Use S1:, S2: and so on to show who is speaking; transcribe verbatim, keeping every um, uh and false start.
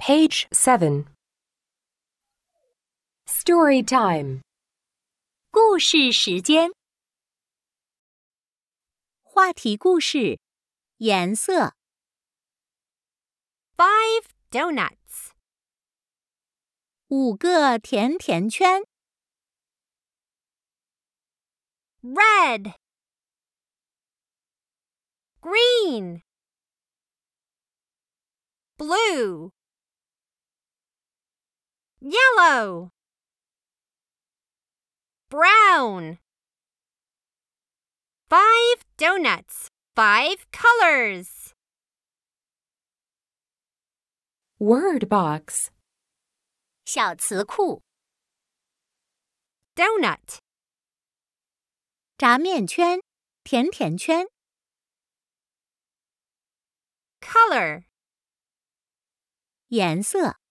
S1: Page seven. Story time.
S2: 故事时间。话题故事：颜色。
S3: Five donuts.
S2: 五个甜甜圈。
S3: Red. Green. Blue. Yellow. Brown. Five donuts. Five colors.
S1: Word box.
S2: 小词库。
S3: Donut.
S2: 炸面圈，甜甜圈。
S3: Color.
S2: 颜色。